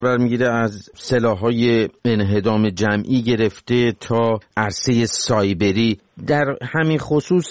برمیگیره از سلاح‌های انهدام جمعی گرفته تا عرصه سایبری. در همین خصوص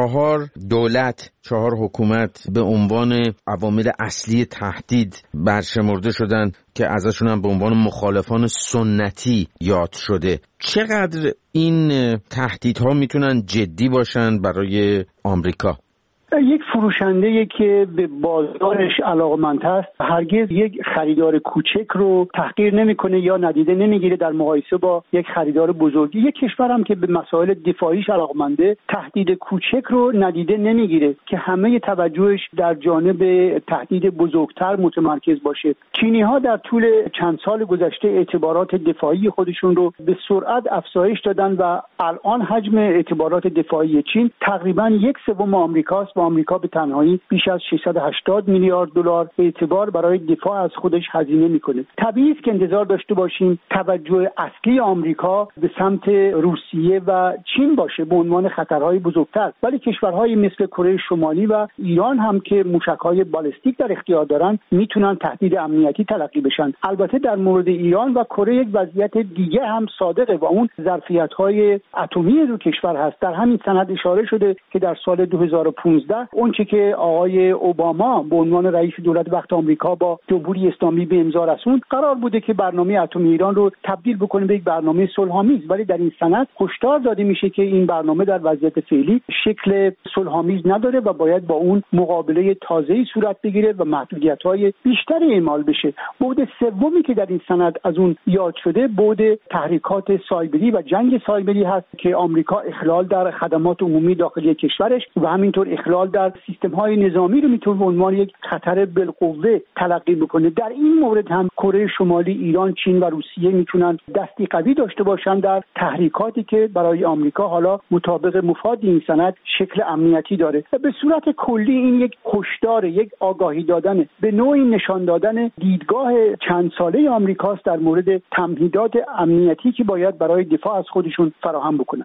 4 دولت، 4 حکومت به عنوان عوامل اصلی تهدید برشمرده شدن که ازشون هم به عنوان مخالفان سنتی یاد شده. چقدر این تهدیدها میتونن جدی باشن برای آمریکا؟ یک فروشنده که به بازارش علاقمند است هرگز یک خریدار کوچک رو تحقیر نمیکنه یا ندیده نمیگیره در مقایسه با یک خریدار بزرگی. یک کشور هم که به مسائل دفاعیش علاقمنده تهدید کوچک رو ندیده نمیگیره که همه توجهش در جانب تهدید بزرگتر متمرکز باشه. چینی ها در طول چند سال گذشته اعتبارات دفاعی خودشون رو به سرعت افزایش دادن و الان حجم اعتبارات دفاعی چین تقریبا 1/3 آمریکاست. آمریکا به تنهایی بیش از 680 میلیارد دلار اعتبار برای دفاع از خودش هزینه میکنه. طبیعی است که انتظار داشته باشیم توجه اصلی آمریکا به سمت روسیه و چین باشه به عنوان خطرهای بزرگتر، ولی کشورهای مثل کره شمالی و ایران هم که موشک‌های بالستیک در اختیار دارن میتونن تهدید امنیتی تلقی بشن. البته در مورد ایران و کره یک وضعیت دیگه هم صادقه و اون ظرفیت‌های اتمی دو کشور هست. در همین سند اشاره شده که در سال 2015 اونچه که آقای اوباما به عنوان رئیس دولت وقت آمریکا با جمهوری اسلامی به امضا رسوند قرار بوده که برنامه اتمی ایران رو تبدیل بکنه به یک برنامه صلح‌آمیز، ولی در این سند هشدار داده میشه که این برنامه در وضعیت فعلی شکل صلح‌آمیز نداره و باید با اون مقابله تازه‌ای صورت بگیره و محدودیت‌های بیشتری اعمال بشه. بعد سومی که در این سند از اون یاد شده بعد تحریکات سایبری و جنگ سایبری هست که آمریکا اخلال در خدمات عمومی داخلی کشورش و همینطور اخلال در سیستم‌های نظامی رو میتونه به عنوان یک خطر بالقوه تلقی بکنه. در این مورد هم کره شمالی، ایران، چین و روسیه میتونن دستی قوی داشته باشن در تحریکاتی که برای آمریکا حالا مطابق مفاد این سند شکل امنیتی داره. به صورت کلی این یک هشدار، یک آگاهی دادن، به نوعی نشان دادن دیدگاه چند ساله آمریکاست در مورد تمهیدات امنیتی که باید برای دفاع از خودشون فراهم بکنن.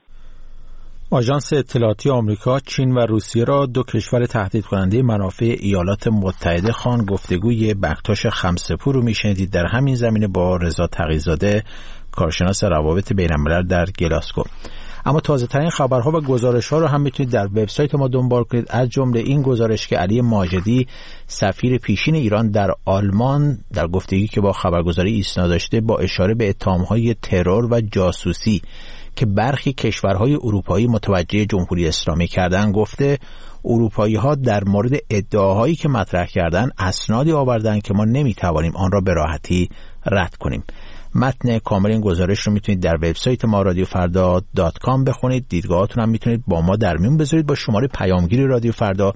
آژانس اطلاعاتی آمریکا چین و روسیه را 2 کشور تهدید کننده منافع ایالات متحده خواند. گفتگوی بختاش خمسه‌پور رو میشنیدید در همین زمینه با رضا تقی‌زاده، کارشناس روابط بین‌الملل در گلاسگو. اما تازه‌ترین خبرها و گزارش‌ها رو هم میتونید در وبسایت ما دنبال کنید، از جمله این گزارش که علی ماجدی سفیر پیشین ایران در آلمان در گفتگویی که با خبرگزاری ایسنا داشته با اشاره به اتهام‌های ترور و جاسوسی که برخی کشورهای اروپایی متوجه جمهوری اسلامی کردن گفته اروپایی‌ها در مورد ادعاهایی که مطرح کردن اسنادی آوردن که ما نمیتوانیم آن را به راحتی رد کنیم. متن کامل این گزارش رو میتونید در وبسایت ما radiofrda.com بخونید. دیدگاهاتون هم میتونید با ما در میون بذارید با شماره پیامگیر رادیو فردا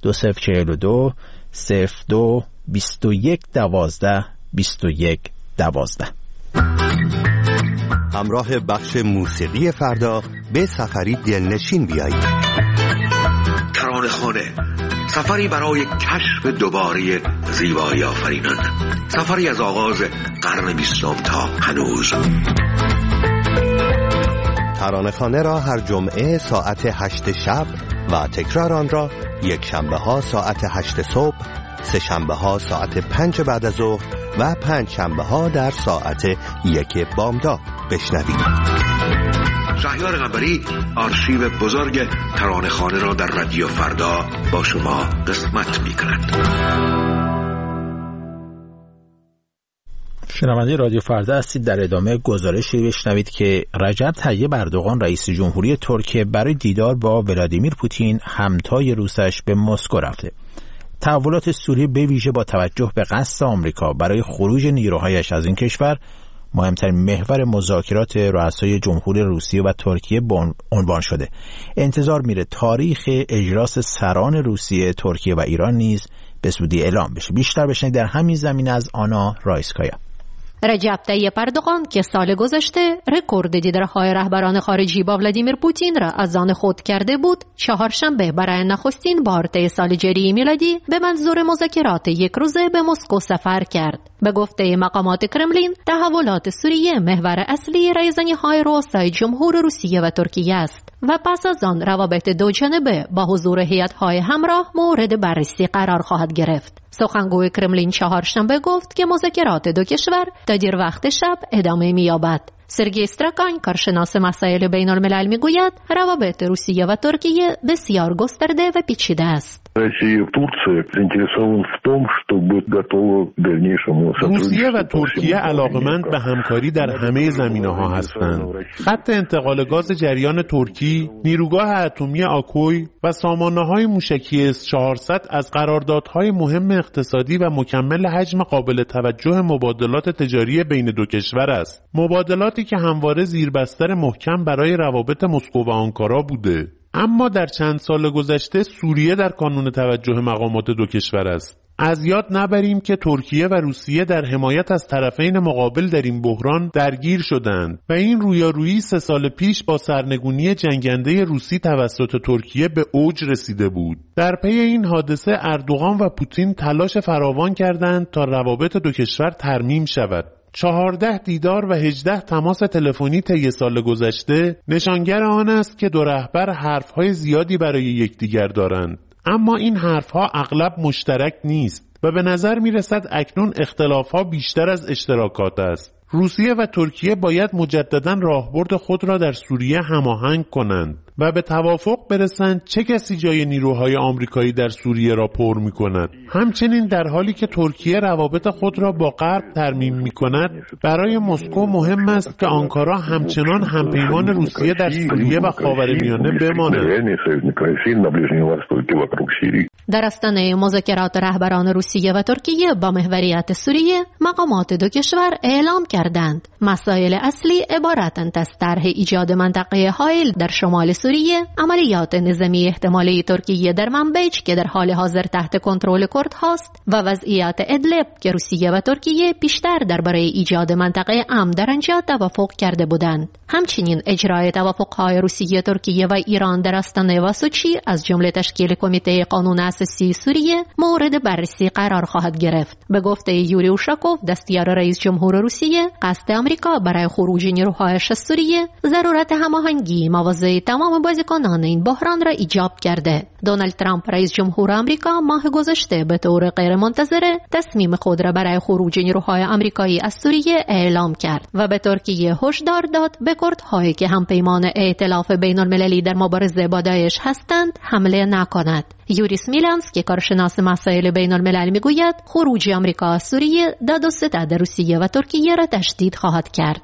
2042 02 21 12 21 12. همراه بخش موسیقی فردا به سفری دلنشین بیایید. ترانه‌خانه، سفری برای کشف دوباره زیبایی آفرینان، سفری از آغاز قرن 20 تا هنوز. ترانه‌خانه را هر جمعه ساعت 8 شب و تکرار آن را یک شنبه ها ساعت 8 صبح، سه شنبه ها ساعت 5 بعد از ظهر و 5 شنبه ها در ساعت 1 بامداد بشنوید. شهریار قنبری آرشیو بزرگ ترانه‌خانه را در رادیو فردا با شما قسمت می‌کند. شنونده رادیو فردا هستید. در ادامه گزارشی بشنوید که رجب طیب اردوغان رئیس جمهوری ترکیه برای دیدار با ولادیمیر پوتین همتای روسش به مسکو رفته. تحولات سوریه به ویژه با توجه به قصد آمریکا برای خروج نیروهایش از این کشور مهمترین محور مذاکرات رؤسای جمهوری روسیه و ترکیه عنوان شده. انتظار میره تاریخ اجلاس سران روسیه، ترکیه و ایران نیز به زودی اعلام بشه. بیشتر بشنید در همین زمینه از آنا رایسکایا. رجب طیب اردوغان که سال گذشته رکورد دیدارهای رهبران خارجی با ولادیمیر پوتین را از آن خود کرده بود، چهارشنبه برای نخستین بار طی سال جاری میلادی به منظور مذاکرات یک روزه به مسکو سفر کرد. به گفته مقامات کرملین، تحولات سوریه محور اصلی ریزنی‌های رؤسای جمهور روسیه و ترکیه است و پس از آن روابط دوجانبه با حضور هیئت‌های همراه مورد بررسی قرار خواهد گرفت. سخنگوی کرملین چهارشنبه گفت که مذاکرات دو کشور تا دیر وقت شب ادامه می‌یابد. سرگی استراکان، کارشناس مسائل بین الملل، میگوید روابط روسیه و ترکیه بسیار گسترده و پیچیده است. روسیه و ترکیه علاقمند به همکاری در همه زمینه‌ها هستند. خط انتقال گاز جریان ترکی، نیروگاه اتمی آکوی و سامانه‌های موشکی S-400 از قراردادهای مهم اقتصادی و مکمل حجم قابل توجه مبادلات تجاری بین دو کشور است. مبادلاتی که همواره زیربستر محکم برای روابط مسکو و آنکارا بوده. اما در چند سال گذشته سوریه در کانون توجه مقامات دو کشور است. از یاد نبریم که ترکیه و روسیه در حمایت از طرفین مقابل در این بحران درگیر شدند و این رویارویی 3 سال پیش با سرنگونی جنگنده روسی توسط ترکیه به اوج رسیده بود. در پی این حادثه اردوغان و پوتین تلاش فراوان کردند تا روابط دو کشور ترمیم شود. 14 دیدار و 18 تماس تلفنی طی سال گذشته نشانگر آن است که دو رهبر حرفهای زیادی برای یکدیگر دارند، اما این حرفها اغلب مشترک نیست و به نظر می رسد اکنون اختلافها بیشتر از اشتراکات است. روسیه و ترکیه باید مجدداً راهبرد خود را در سوریه هماهنگ کنند و به توافق برسند چه کسی جای نیروهای آمریکایی در سوریه را پر می کند. همچنین در حالی که ترکیه روابط خود را با غرب ترمیم می کند، برای مسکو مهم است که آنکارا همچنان همپیمان روسیه در سوریه و خاورمیانه بماند. در آستانه مذاکرات رهبران روسیه و ترکیه با محوریت سوریه، مقامات دو کشور اعلام کردند مسائل اصلی عبارتند از طرح ایجاد منطقه حائل در شمال سوریه، عملیات نظامی احتمالی ترکیه در منبج که در حال حاضر تحت کنترل کرد هاست و وضعیت ادلب که روسیه و ترکیه بیشتر درباره ایجاد منطقه امن در آنجا توافق کرده بودند. همچنین اجرای توافق‌های روسیه، ترکیه و ایران در آستانه و سوچی از جمله تشکیل کمیته قانون اساسی سوریه مورد بررسی قرار خواهد گرفت. به گفته یوری اوشاکوف، دستیار رئیس جمهور روسیه، قصد آمریکا برای خروج نیروهایش از سوریه ضرورت هماهنگی مواضع تمام بازیکنان این بحران را ایجاب کرده. دونالد ترامپ رئیس جمهور آمریکا ماه گذشته به طور غیرمنتظره تصمیم خود را برای خروج نیروهای آمریکایی از سوریه اعلام کرد و به ترکیه هشدار داد به کردهایی که همپیمان ائتلاف بین المللی در مبارزه با داعش هستند حمله نکند. یوریس میلانسکی، کارشناس مسائل بین الملل، میگوید خروج آمریکا از سوریه داد و ستد روسیه و ترکیه را تشدید خواهد کرد.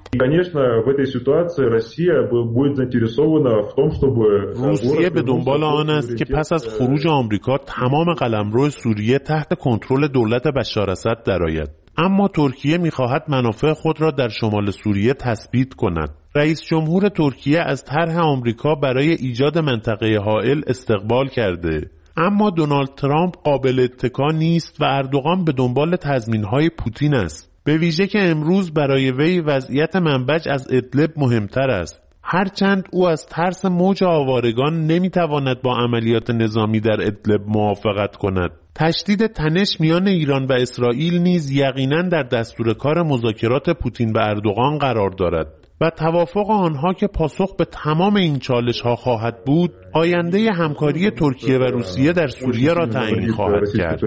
روسیه به دنبال آن است که پس از خروج آمریکا تمام قلمرو سوریه تحت کنترل دولت بشار اسد درآید. اما ترکیه می‌خواهد منافع خود را در شمال سوریه تثبیت کند. رئیس جمهور ترکیه از طرح آمریکا برای ایجاد منطقه حائل استقبال کرده، اما دونالد ترامپ قابل اتکا نیست و اردوغان به دنبال تضمین‌های پوتین است، به ویژه که امروز برای وی وضعیت منبج از ادلب مهمتر است. هرچند او از ترس موج آوارگان نمیتواند با عملیات نظامی در ادلب موافقت کند. تشدید تنش میان ایران و اسرائیل نیز یقیناً در دستور کار مذاکرات پوتین و اردوغان قرار دارد و توافق آنها که پاسخ به تمام این چالش‌ها خواهد بود، آینده همکاری ترکیه و روسیه در سوریه را تعیین خواهد کرد.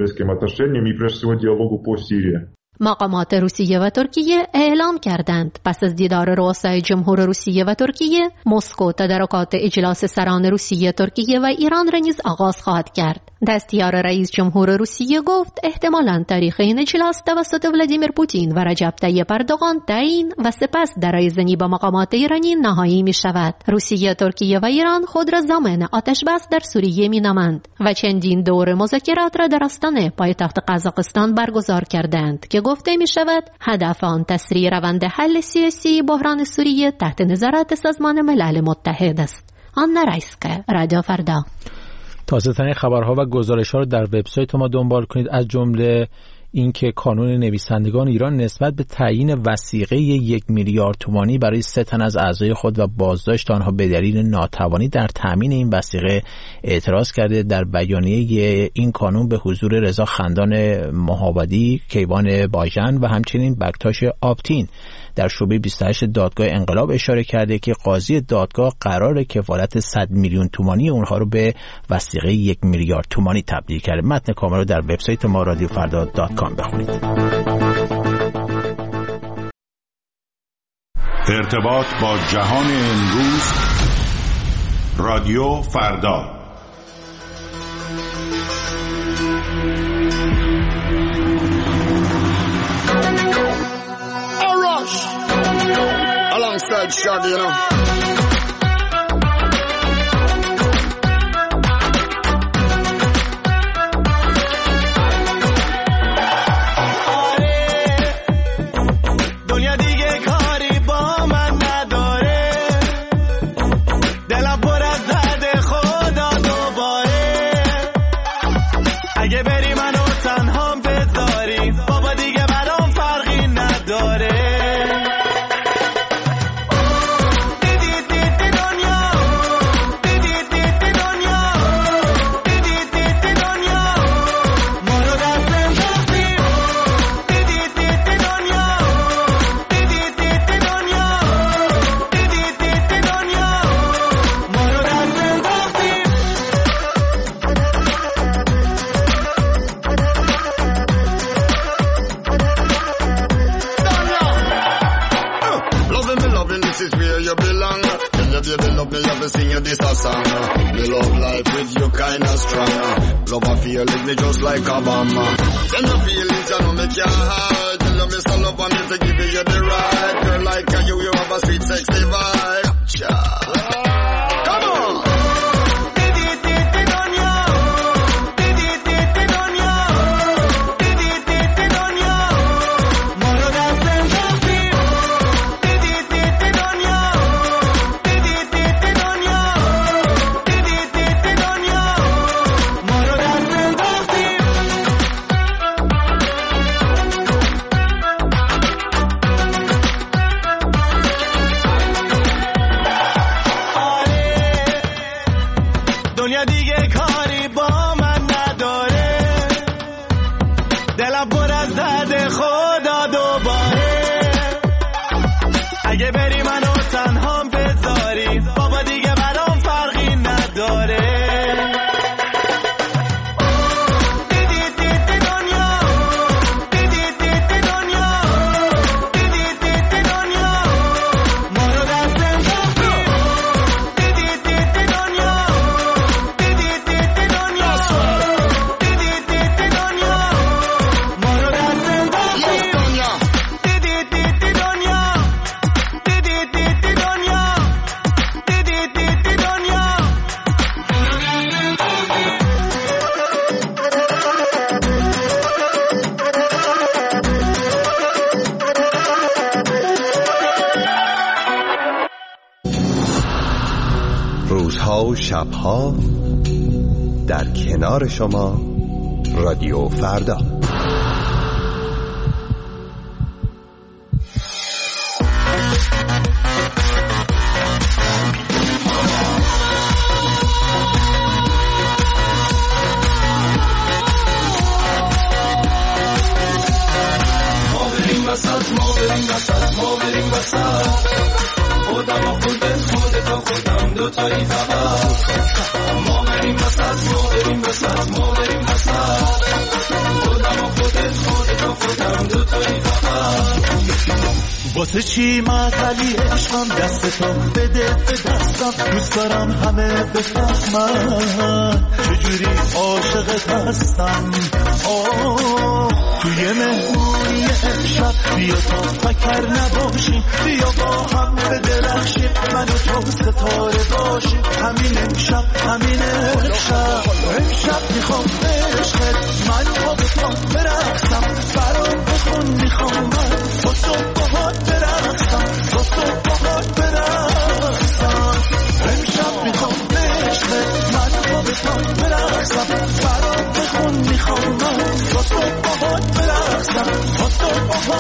مقامات روسیه و ترکیه اعلام کردند پس از دیدار رؤسای جمهور روسیه و ترکیه، مسکو تدارکات اجلاس سران روسیه، ترکیه و ایران را نیز آغاز خواهد کرد. دستیار رئیس جمهور روسیه گفت احتمالاً تاریخ این اجلاس توسط ولادیمیر پوتین و رجب طیب اردوغان تعیین و سپس در رایزنی با مقامات ایرانی نهایی می شود. روسیه، ترکیه و ایران خود را ضامن آتش بس در سوریه می نامند و چندین دور مذاکرات را در آستانه پایتخت قزاقستان برگزار کردند که گفته می شود هدف آن تسریع روند حل سیاسی بحران سوریه تحت نظارت سازمان ملل متحد است. آنا رایسکا، رادیو فردا. تازه ترین خبرها و گزارش‌ها رو در وبسایت ما دنبال کنید، از جمله اینکه کانون نویسندگان ایران نسبت به تعیین وثیقه 1 میلیارد تومانی برای 3 تن از اعضای خود و بازداشت آنها به دلیل ناتوانی در تامین این وثیقه اعتراض کرده. در بیانیه این کانون به حضور رضا خندان مهابدی، کیوان باژن و همچنین بکتاش آبتین در شعبه 28 دادگاه انقلاب اشاره کرده که قاضی دادگاه قرار کفالت 100 میلیون تومانی اونها رو به وثیقه 1 میلیارد تومانی تبدیل کرده. متن کامل رو در وبسایت ما رادیوفردا.com بخونید. ارتباط با جهان امروز، رادیو فردا. Alongside Shaggy, you know. روزها و شبها در کنار شما، رادیو فردا. واسه چی معطلی عشقم، دستتو بده به دستم، دوست دارم همه بفهمن چجوری عاشقت هستم. توی مهمونی امشب بیا تا فکر نباشیم، بیا با هم بدرخشیم، من و تو ستاره باشیم. همین امشب، همین امشب میخوام عشقت، من با بخوام برقصم، برام بخون میخوام من با تو باهات برقصم، با تو باهات برقصم. امشب میخوام عشقت، من با بخوام برقصم، برام بخون میخوام من با تو باهات برقصم.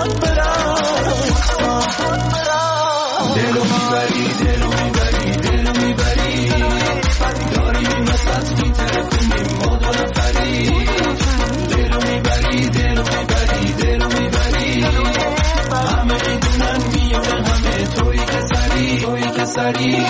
باهات برقصم دلو میبری دلو میبری دلو میبری داری وسط میترکونیم ما دو نفری دلو میبری دلو میبری دلو میبری همه میدونن میونه همه توی که سری توی که سری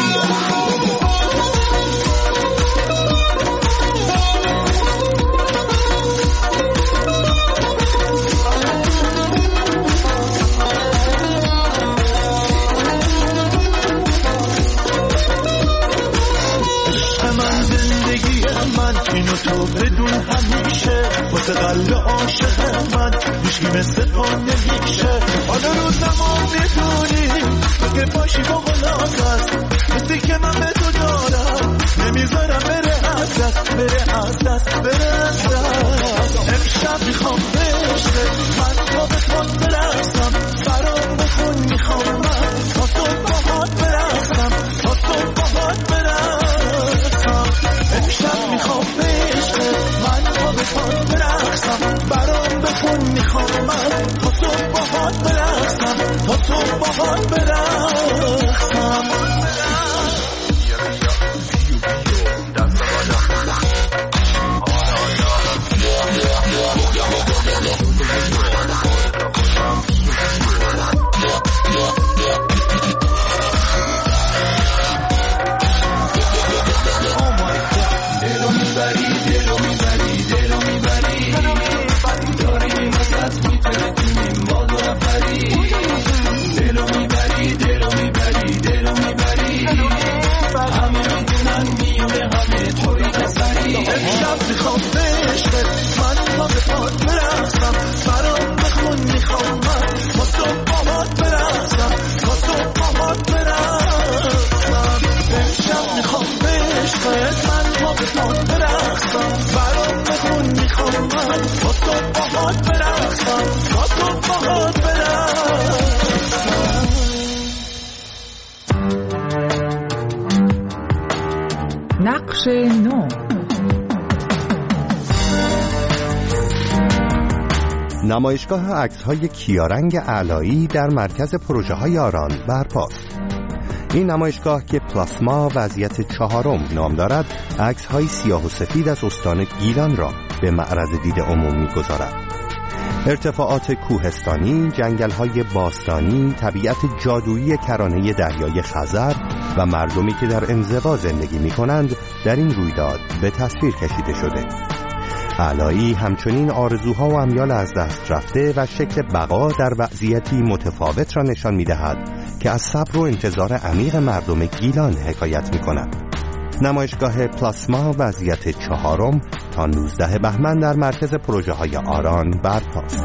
اینو تو بدون همیشه واسه قلب عاشق من هیچکی مثل تو نمیشه حالا رو زمان میدونی که باشی با غلاق است مثلی که من به تو دارم نمیذارم بره از دست بره از دست بره از دست امشب میخوام بشه من تا به خود برسم برام بخون میخوام من تا صبح باهات برسم تا صبح باهات برسم امشب میخوام بشه من تا به خود برسم برام بخون میخوام من تا صبح باهات برسم تا صبح باهات برسم نقش نو. نمایشگاه عکس‌های کیارنگ علایی در مرکز پروژه‌های آران برپاست. این نمایشگاه که پلاسما وضعیت 4 نام دارد، عکس‌های سیاه و سفید از استان گیلان را به معرض دید عموم می‌گذارد. ارتفاعات کوهستانی، جنگل‌های باستانی، طبیعت جادویی کرانه دریای خزر و مردمی که در انزوا زندگی می‌کنند در این رویداد به تصویر کشیده شده. علایی همچنین آرزوها و امیال از دست رفته و شکل بقا در وضعیتی متفاوت را نشان می‌دهد که از صبر و انتظار عمیق مردم گیلان حکایت می‌کند. نمایشگاه پلاسما وضعیت 4 تا 19 بهمن در مرکز پروژه‌های آران برپاست.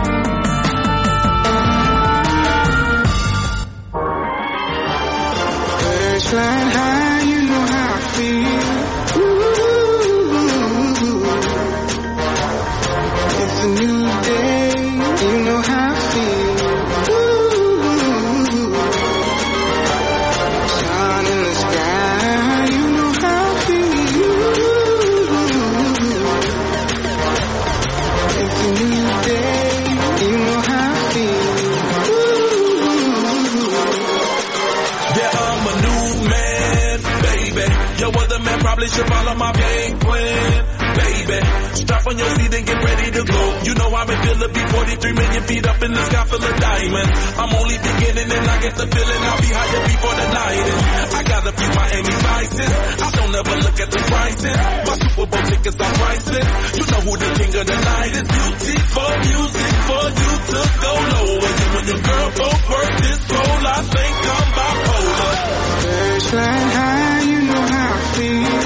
Should follow my game plan, baby. Strap on your seat and get ready to go. You know I'm in Philly, 43 million feet up in the sky full of diamonds. I'm only beginning and I get the feeling I'll be higher before the night is. I got a few Miami Vices. I don't ever look at the prices. My Super Bowl tickets are priceless. You know who the king of the night is. Beautiful music for you to go low. And then when your girl both work this role, I think I'm bipolar. First flying high, you know how I feel.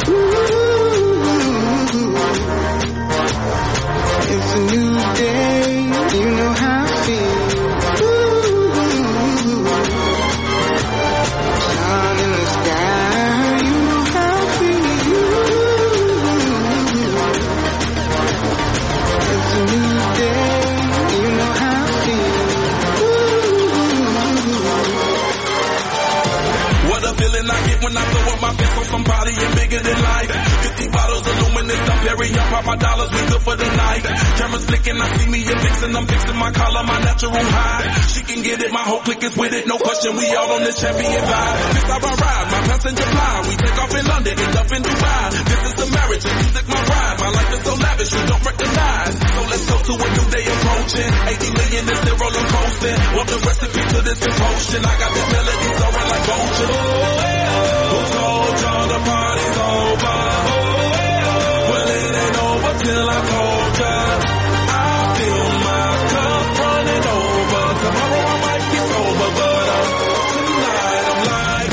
It's a new day, you know how I feel. Sun in the sky, you know how I feel. It's a new day, you know how I feel. What a feeling I get when I throw up my fist on somebody and bigger than life. 50 bottles illuminated it's done, Perry, I pop my dollars, we good for the night. Cameras flicking, I see me a fixin', I'm fixing my collar, my natural high. She can get it, my whole clique is with it, no question, we all on this champion vibe. This how I ride, my passenger fly, we take off in London, end up in Dubai. This is the marriage, and music my ride, my life is so lavish, you don't recognize. So let's go to a new day approaching, 80 million is still rolling coasting. Want the recipe to this devotion, I got this melody soaring like ocean. Who told y'all the party's over? Well, it ain't over till I told ya. I feel my cup running over. Tomorrow I might be sober, but tonight I'm like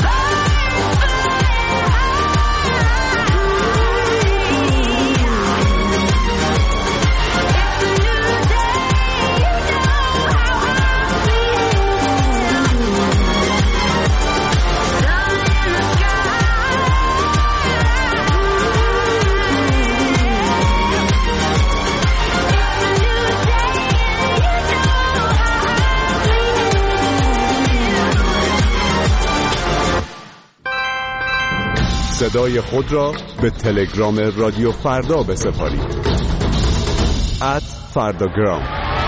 صدای خود را به تلگرام رادیو فردا بسپارید. @فرداگرام.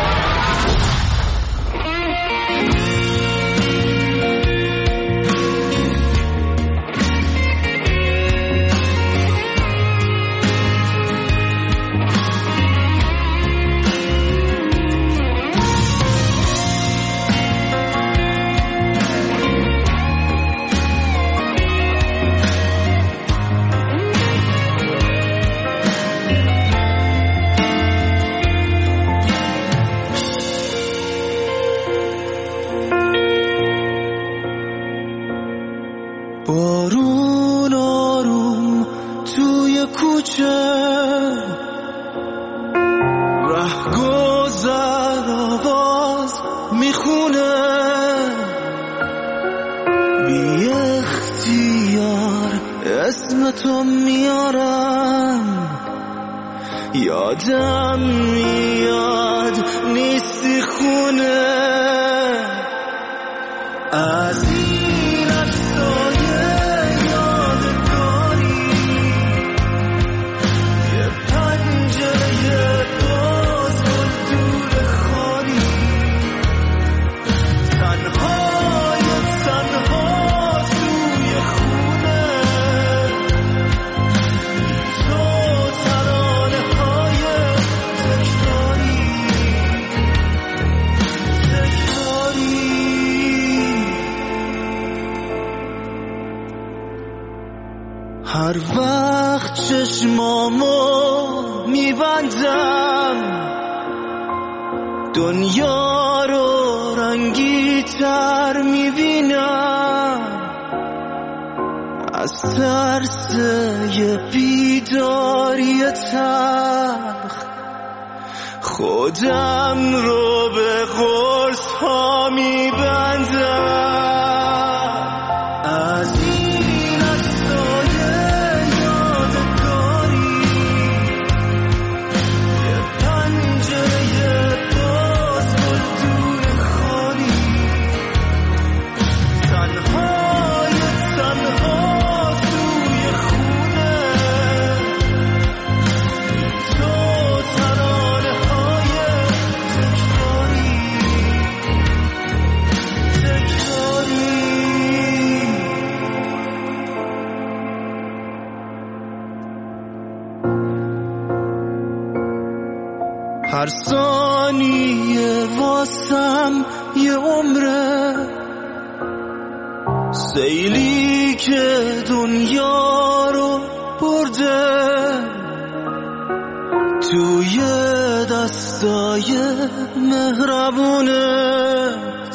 بارون آروم توی کوچه رهگذر آواز میخونه بی اختیار اسم تو میارم یادم میاد نیستی خونه از این افسای هر وقت چشمامو میبندم دنیا رو رنگی تر میبینم از ترس یه بیداری تلخ خودم رو به قرص ها میبندم از هر ثانیه واسم یه عمره سیلی که دنیا رو برده توی دستای مهربونت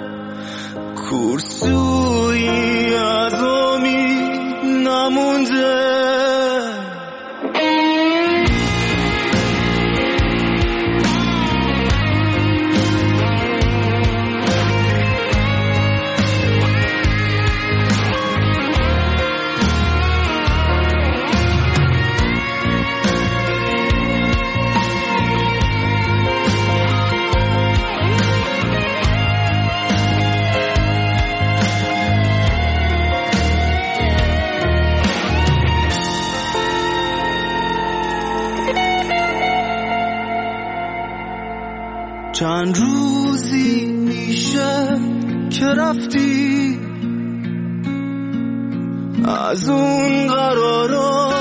کورسویی از امید نمونده چند روزی میشه که رفتی، از اون قرارا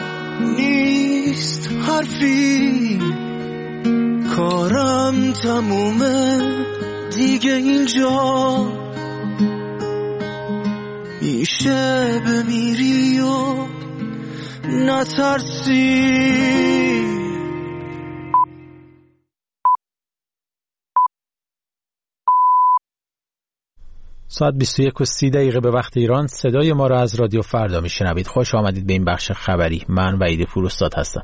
نیست حرفی، کارم تمومه دیگه اینجا، میشه بمیری و نترسی. ساعت 21:30 به وقت ایران. صدای ما را از رادیو فردا میشنوید. خوش آمدید به این بخش خبری. من وحید پوراستاد هستم.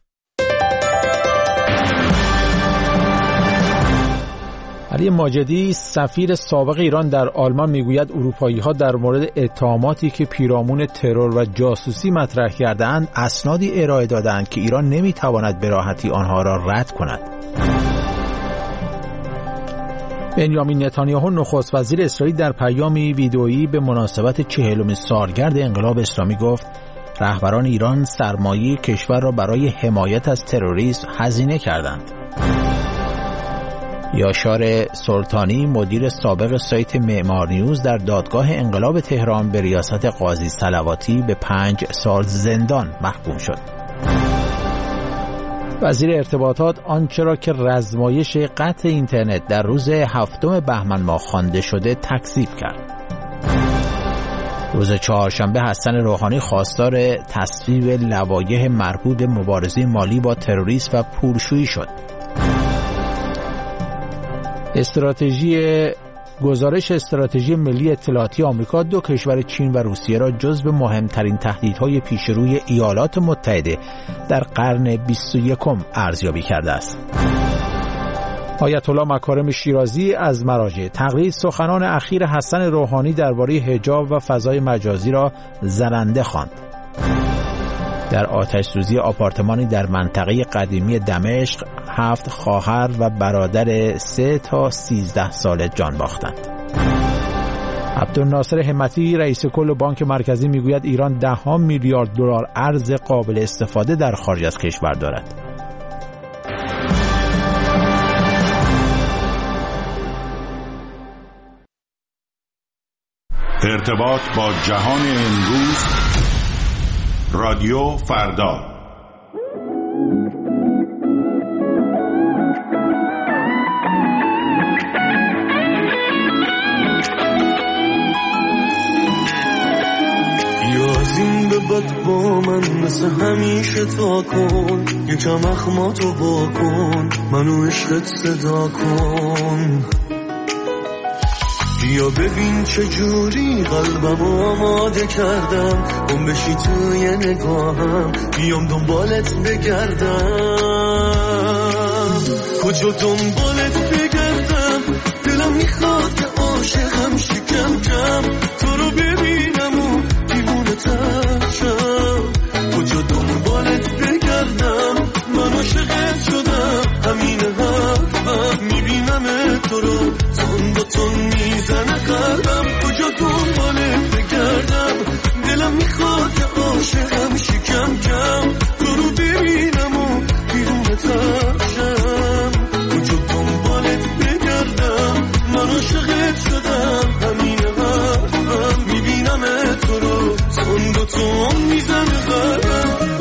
علی ماجدی سفیر سابق ایران در آلمان میگوید اروپایی‌ها در مورد اتهاماتی که پیرامون ترور و جاسوسی مطرح کرده‌اند اسنادی ارائه دادند که ایران نمیتواند به راحتی آنها را رد کند. بنیامین نتانیاهو نخست وزیر اسرائیل در پیامی ویدئویی به مناسبت 40مین سالگرد انقلاب اسلامی گفت رهبران ایران سرمایه کشور را برای حمایت از تروریسم هزینه کردند. یاشار سلطانی مدیر سابق سایت معمار نیوز در دادگاه انقلاب تهران به ریاست قاضی صلواتی به 5 سال زندان محکوم شد. وزیر ارتباطات آنچه را که رزمایش قطع اینترنت در روز 7 بهمن ماه خوانده شده تکذیب کرد. روز چهارشنبه حسن روحانی خواستار تصویب لوایح مربوط به مبارزه مالی با تروریسم و پولشویی شد. گزارش استراتژی ملی اطلاعاتی آمریکا دو کشور چین و روسیه را جزو مهمترین تهدیدهای پیش روی ایالات متحده در قرن 21 ارزیابی کرده است. آیت الله مکارم شیرازی از مراجع تقلید سخنان اخیر حسن روحانی درباره حجاب و فضای مجازی را زننده خواند. در آتش سوزی آپارتمانی در منطقه قدیمی دمشق 7 خواهر و برادر 3 تا 13 ساله جان باختند. عبدالناصر همتی رئیس کل بانک مرکزی میگوید ایران 10 میلیارد دلار ارز قابل استفاده در خارج از کشور دارد. ارتباط با جهان امروز، رادیو فردا. یازین به بد با من مثل همیشه تا کن، یکم اخماتو با کن، منو عشقت صدا کن. بیا ببین چجوری قلبمو آماده کردم، گم بشی توی نگاهم، بیام دنبالت بگردم. کجا دنبالت بگردم، دلم میخواد که عاشقم شکم کم، تو رو ببینم و دیوونه تر شم. کجا دنبالت بگردم، من عاشقت شدم، همین حرفم، میبینم تو رو تون با تون میزنه قلبم. کجا دنبالت بگردم، دلم میخواد که عاشقم شکم کم، تو رو ببینم و بیرونه تر شم. کجا دنبالت بگردم، من عاشقت شدم، همین حرفم، میبینم تو رو تون با تون میزنه قلبم.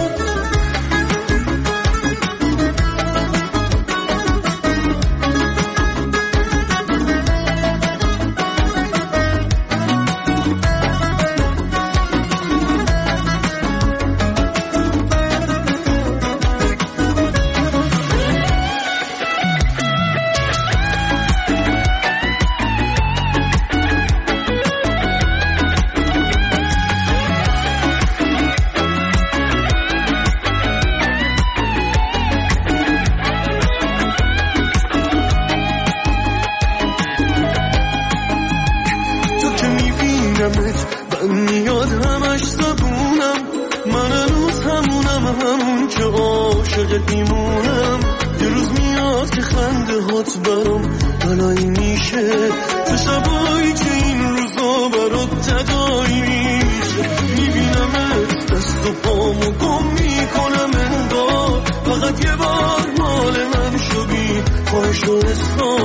خواهش و اصرار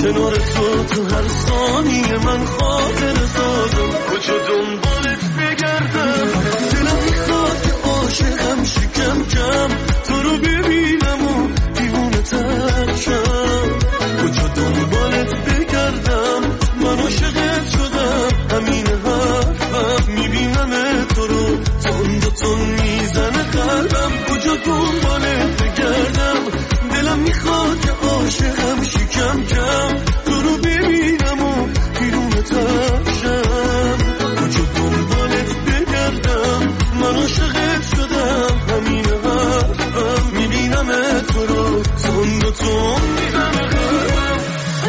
کنار تو هر ثانیه من خاطر سازم، کجا دنبالت بگردم، دلم میخواد که عاشقم شی کم کم، تو رو ببینم و دیوونه تر شم، کجا دنبالت بگردم، من عاشقت شدم، همین حرفم، میبینم تو رو تند و تند میزنه قلبم، کجا دنبالت بگردم، دلم میخواد که عاشقم شی کم کم، تو رو ببینم و دیوونه تر شم، کجا دنبالت بگردم، من عاشقت شدم، همین حرفم، میبینم تو رو تند و تند میزنه قلبم.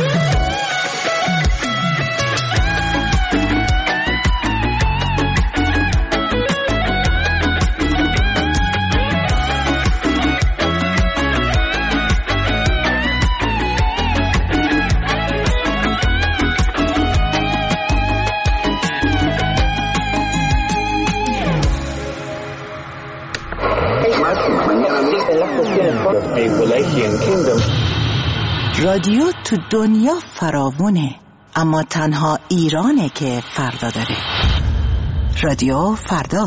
رادیو تو دنیا فراوونه، اما تنها ایرانه که فردا داره. رادیو فردا.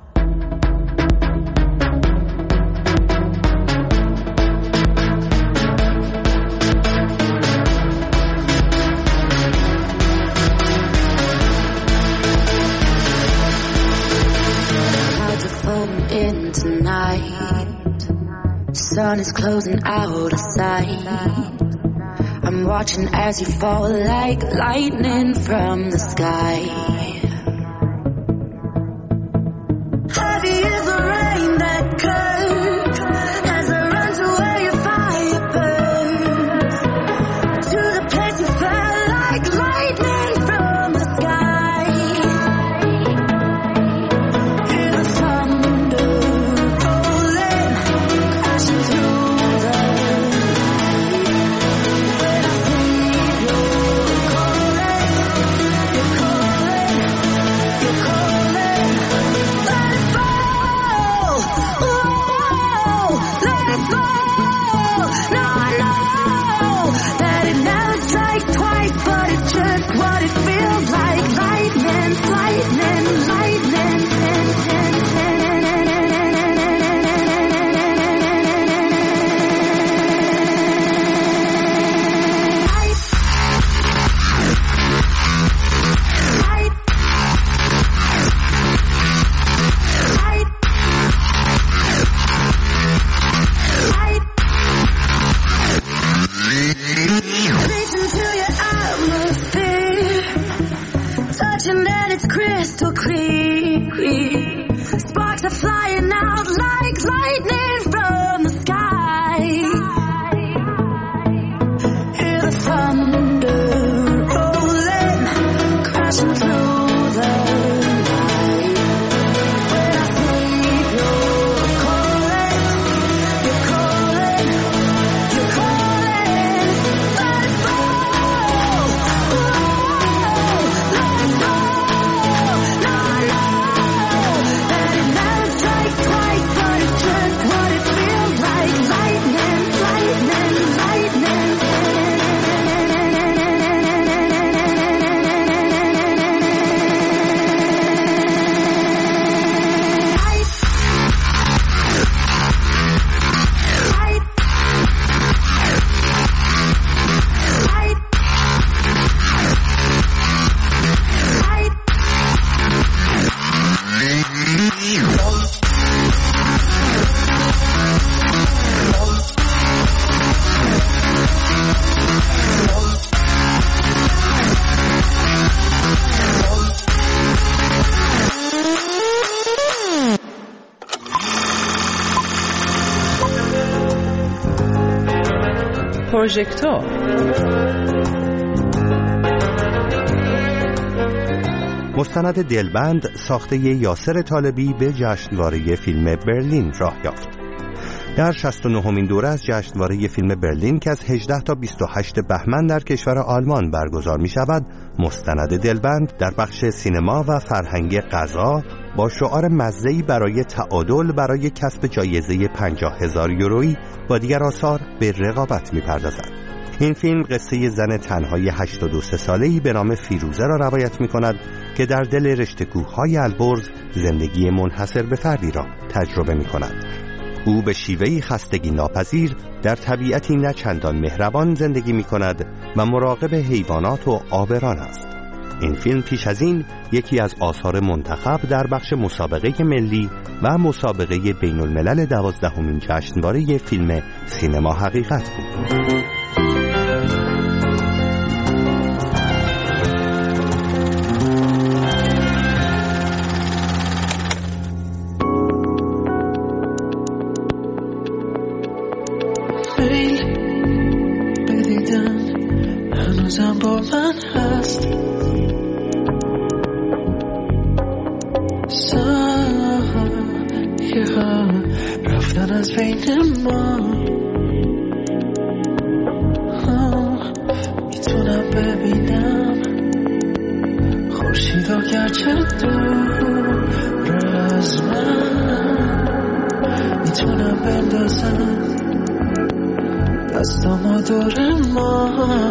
Sun is closing out of sight. I'm watching as you fall like lightning from the sky. Heavy is the rain that curves as I run to where your fire burns, to the place you fell like lightning from the sky. Hear the thunder rolling, crashing through the پروژکتور. مستند دلبند ساخته یاسر طالبی به جشنواره فیلم برلین راه یافت. در 69مین دوره از جشنواره فیلم برلین که از 18 تا 28 بهمن در کشور آلمان برگزار می شود، مستند دلبند در بخش سینما و فرهنگ غذا با شعار مزه‌ای برای تعادل برای کسب جایزه 50,000 یورویی با دیگر آثار به رقابت می پردازد. این فیلم قصه زن تنهای 83 ساله‌ای به نام فیروزه را روایت می‌کند که در دل رشته کوه‌های البرز زندگی منحصر به فردی را تجربه می‌کند. او به شیوهی خستگی ناپذیر در طبیعتی نه چندان مهربان زندگی می‌کند و مراقب حیوانات و آبران است. این فیلم پیش از این یکی از آثار منتخب در بخش مسابقه ملی و مسابقه بین الملل 12مین جشنواره فیلم سینما حقیقت بود. هنوزم با من هست، سایه ها رفتن از بین ما، میتونم ببینم خورشیدو گرچه دور از من، میتونم بندازم دستامو دور ما،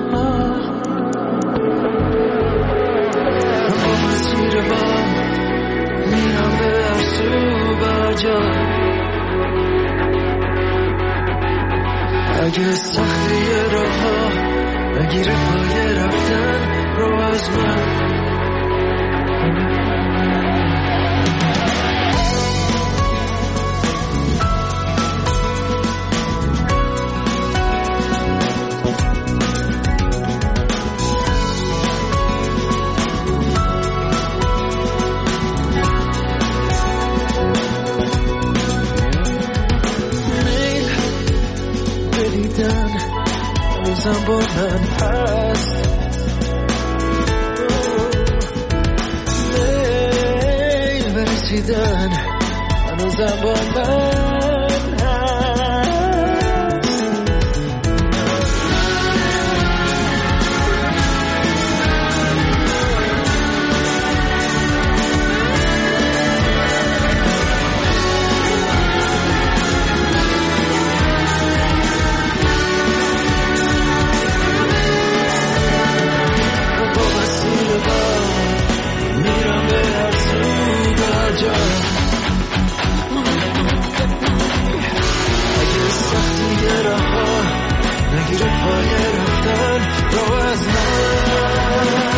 با مسیر با میرم به هر سو برجا، اگه سختی راه ها نگیره پای رفتن رو از من، هنوزم با من هست، میل برسیدن هنوزم با من هست. میرم به هر سو برجا، اگه سختی راه ها نگیره پای رفتن رو از من.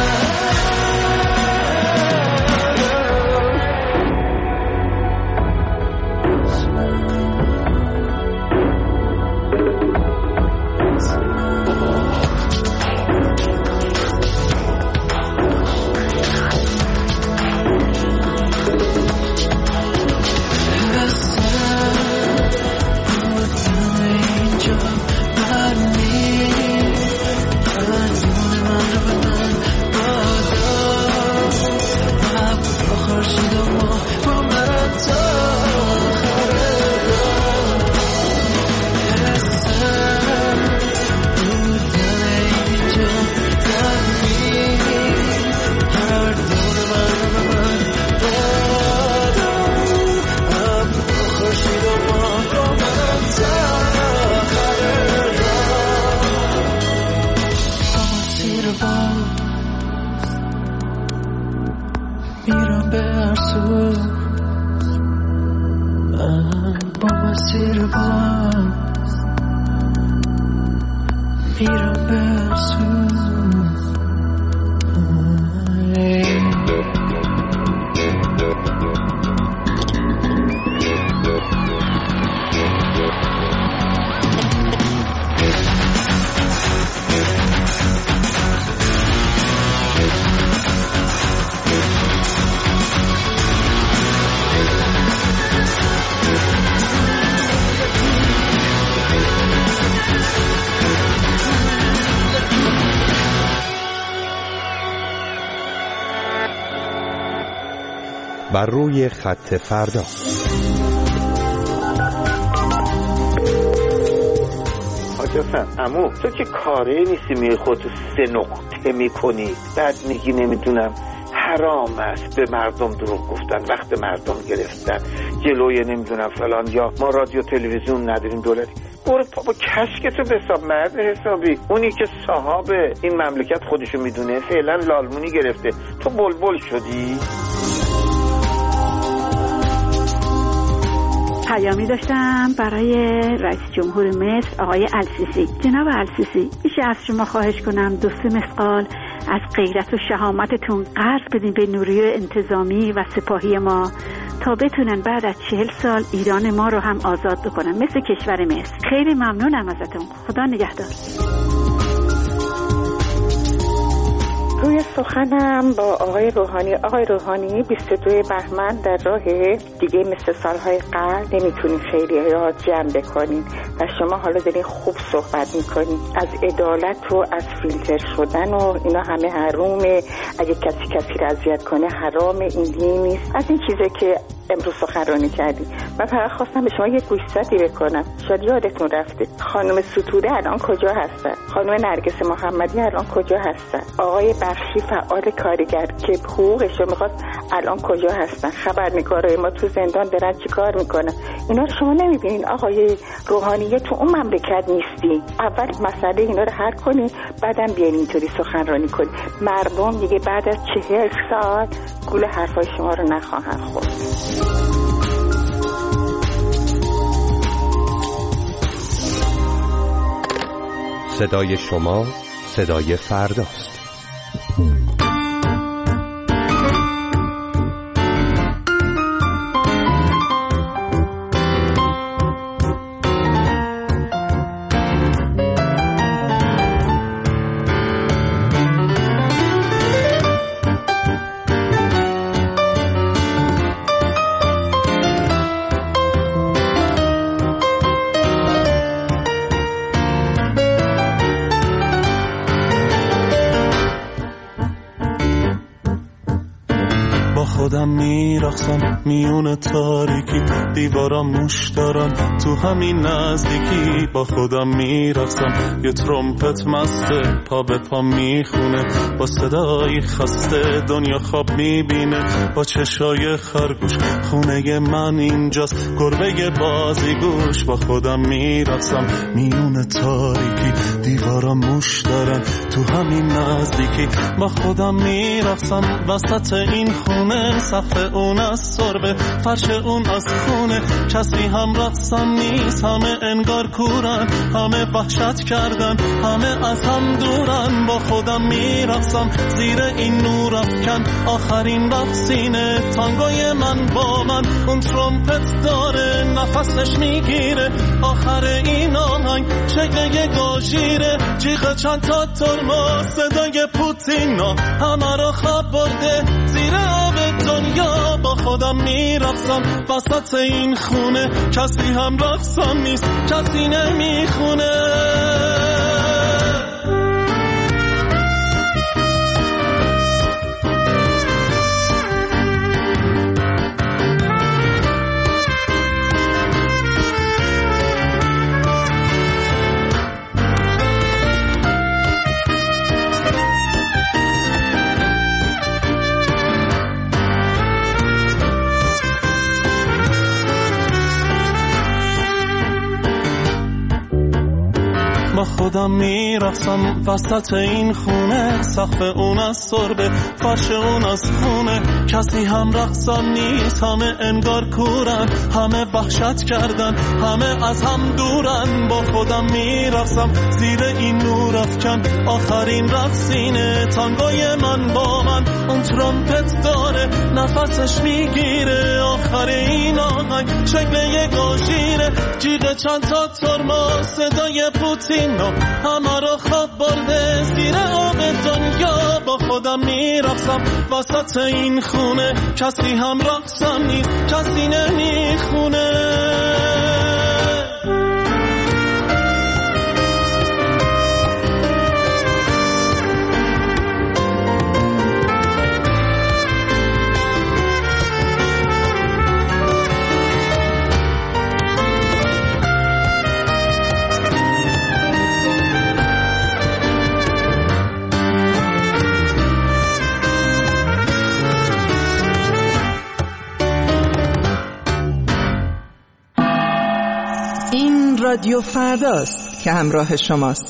میرم به هر سو، با مسیر باز میرم به هر سو. بر روی خط فردا. حاج حسن عمو، تو که کاره نیستی میای خودتو 3 نقطه میکنی، بعد میگی نمیدونم حرام است به مردم دروغ گفتن، وقت مردم گرفتن جلوی نمیدونم فلان، یا ما رادیو تلویزیون نداریم دولتی. برو بابا کشکتو بساب مرد حسابی. اونی که صاحب این مملکت خودشو میدونه فعلا لالمونی گرفته، تو بلبل شدی. پیامی داشتم برای رئیس جمهور مصر آقای السیسی. جناب السیسی، میشه از شما خواهش کنم 2-3 مثقال از غیرت و شهامتتون قرض بدین به نیروی انتظامی و سپاهی ما تا بتونن بعد از 40 سال ایران ما رو هم آزاد بکنن مثل کشور مصر. خیلی ممنونم ازتون. خدا نگهدار. روی سخنم با آقای روحانی 22 بهمن در راه دیگه مثل سالهای قبل نمیتونین خیلی ها جمع بکنین و شما حالا دارین خوب صحبت میکنین از عدالت و از فیلتر شدن و اینا همه حرومه. اگه کسی رو اذیت کنه حرام، این دین نیست. از این چیزه که امروز سخنرانی کردی من فقط خواستم به شما یه گوشزدی بکنم. شاید یادتون رفته خانم ستوده الان کجا هستن، خانم نرگس محمدی الان کجا هستن، آقای بخشی فعال کارگر که حقوقش رو میخواست الان کجا هستن، خبرنگارای ما تو زندان دارن چی کار میکنن. اینا رو شما نمیبینین؟ آقای روحانی تو اون مملکت نیستی، اول مسئله اینا رو حل کنی بعدم بیاین اینطوری سخنرانی کنی. مردم دیگه بعد از 40 سال گول حرفای شما رو نخواهند خورد. صدای شما صدای فرداست. خودم میرقصم میون تاریکی، دیوارم موش دارم تو همین نزدیکی. با خودم میرقصم یه ترومپت مسته پا به پا میخونه، با صدای خسته دنیا خواب میبینه، با چشای خرگوش خونه من اینجاست گربه بازیگوش. با خودم میرقصم میون تاریکی، دیوارم موش دارم تو همین نزدیکی. با خودم میرقصم وسط این خونه، سقف اون از سربه فرش اون از خونه. کسی هم رقصم نیست، همه انگار کورن، همه وحشت کردن، همه از هم دورن. با خودم میرقصم زیر این نور افکن، آخرین رقصینه تانگوی من با من. اون ترومپت داره نفسش میگیره، آخر این آهنگ شکل گاژیره، جیغ چند تا ترمز صدای پوتینا همه رو خواب برده زیر آب دنیا. با خودم میرقصم وسط این خونه، کسی هم رقصم نیست، کسی نمیخونه. با خودم میرقصم وسط این خونه، سقف اون از سربه فرش اون از خونه. کسی هم رقصم نیست، همه انگار کورن، همه وحشت کردن، همه از هم دورن. با خودم میرقصم زیر این نور افکن، آخرین رقصینه تانگوی من با من. اون ترومپت داره نفسش میگیره، آخر این آهنگ شکل گاژیره، جیغ چند تا ترمز صدای پوتین همه رو خواب برده زیر آب دنیا. با خودم میرقصم وسط این خونه، کسی هم رقصم نیست، کسی نمیخونه. رادیو فرداست که همراه شماست.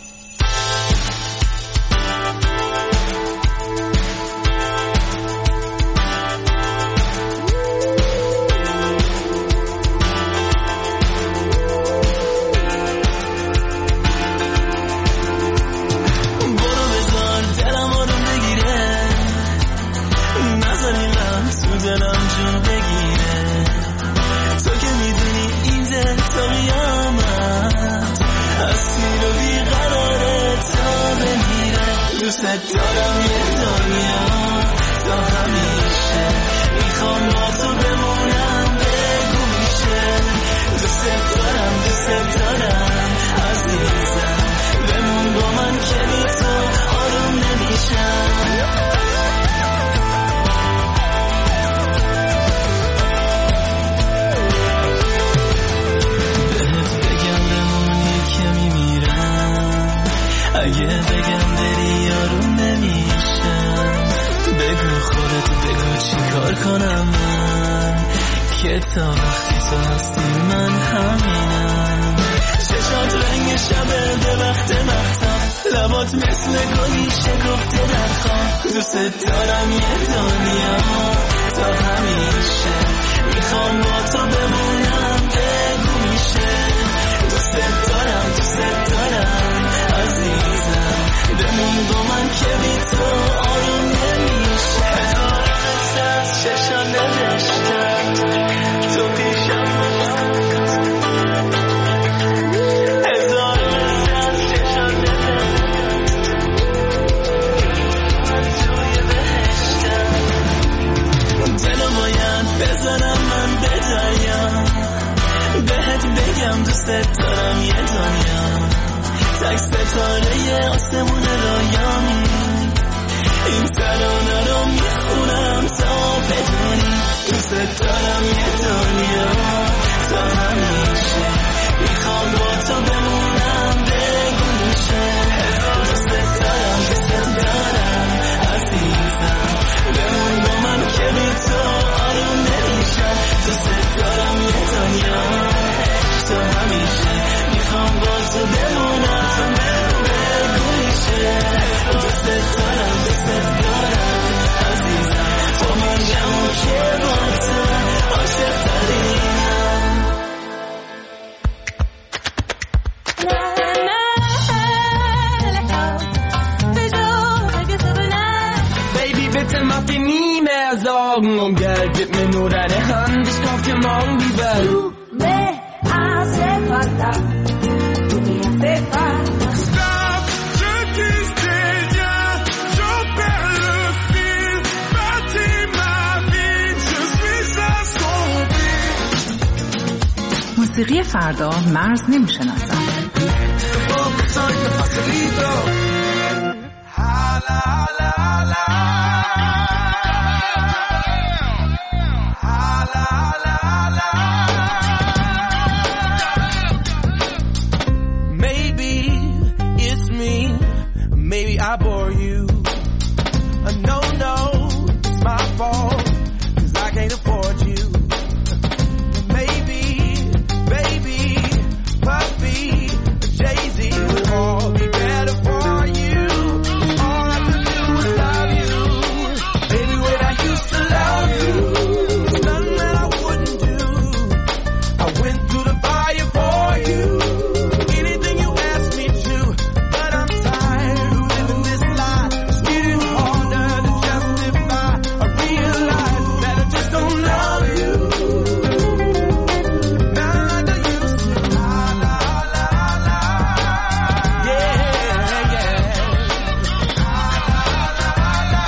موسیقی فردا مرز نمی‌شناسد. Maybe I bore you. No, it's my fault, 'cause I can't afford you. Maybe, baby, puppy, Jay-Z would all be better for you. All I could do was love you. Baby, when I used to love you, there's nothing that I wouldn't do. I went through the fire for you. Anything you asked me to. But I'm tired of living this life. It's getting harder to justify. I realize that I just don't love you. Not like I used to. La, la, la, la. Yeah, yeah. La, la, la, la.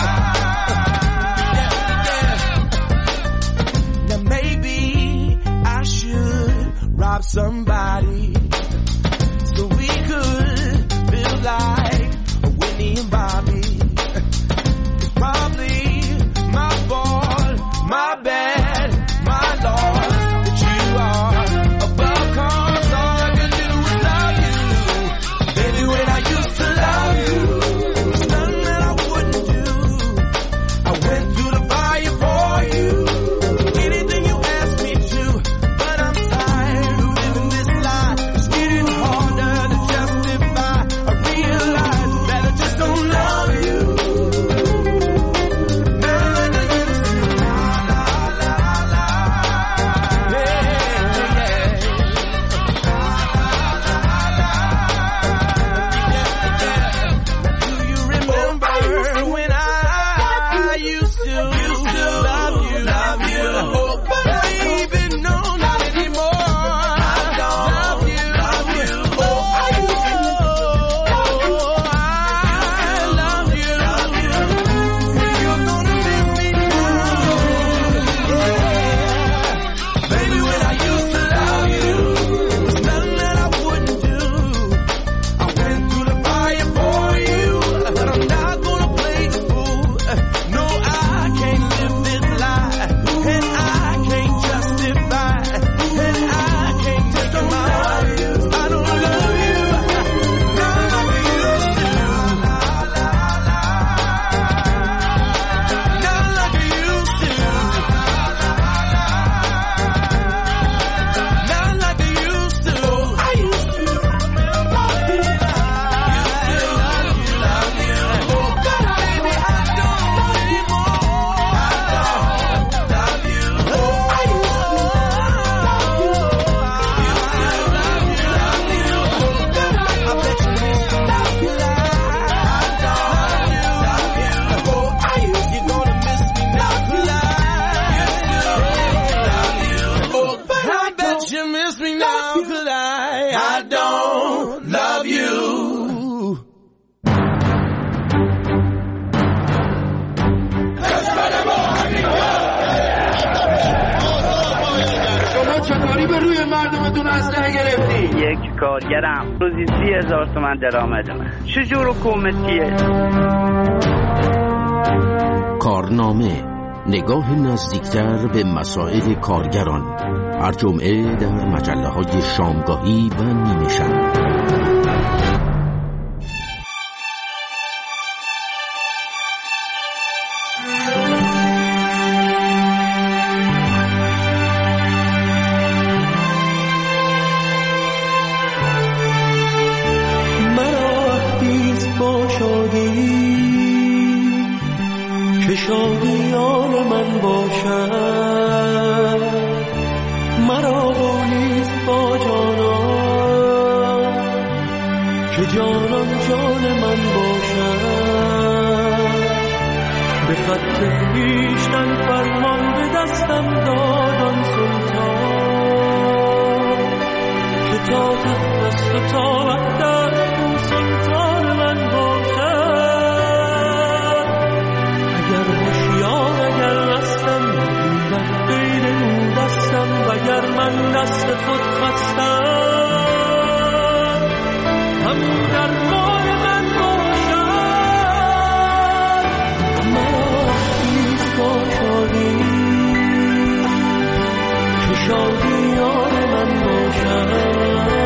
Yeah, yeah. Now maybe I should rob somebody so we could feel like Whitney and Bobby. It's probably my fault, my bad, my loss, that you are above cause all I can do is love you. Baby, when I used to love you, there's nothing that I wouldn't do. I went through the fire for you. Anything you asked me to. But I'm tired of living this کدوم اسلحه گرفتی؟ یک کارگرم روزی 30,000 تومان درآمد من. چجور حکومتیه؟ کارنامه، نگاه نزدیکتر به مسائل کارگران، هر جمعه در مجله‌های شامگاهی و نیمه شب. شادیان من باشد مرا قولیست با جانان که جانان جان من باشد به خط خویشتن فرمان به دستم دادان سلطان که تا تخت و تا وقت او سلطان من باشد وگر من دست خود خستم هم در مال من باشد مرا خیز با شادی که شادیان من باشد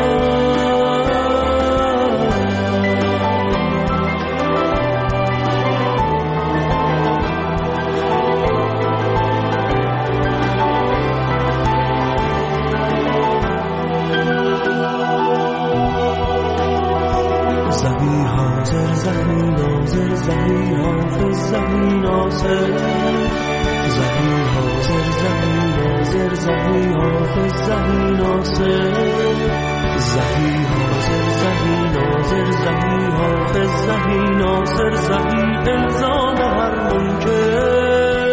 زهی حافظ زهی ناصر زهی حاضر زهی ناظر زهی حافظ زهی ناصر زهی حاضر زهی ناظر زهی حافظ زهی ناصر زهی الزام هر منکر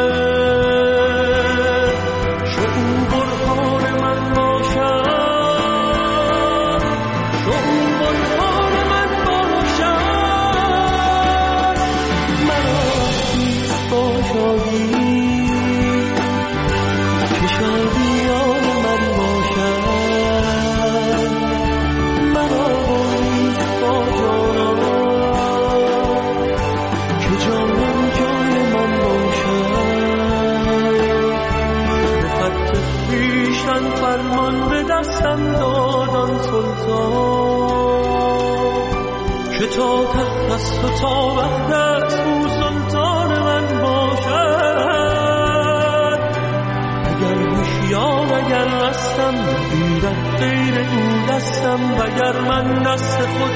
شعو برهان من باشد شعو برهان من باشد که شادیان من باشد مرا باید با جانان که جانان جان من باشد به خط خویشتن فرمان به دستم دادان سلطان که تا تخت است و تا وقت است او سلطان من باشد اگر هوشیار اگر هستم نگیرد غیر او دستم وگر من دست خود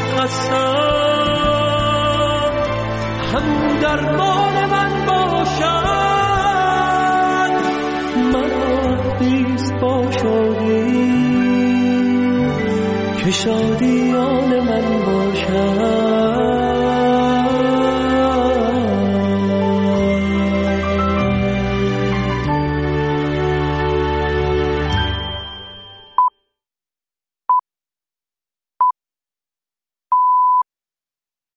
خستم هم در مال من باشد مرا عهدیست با شادی که شادیان من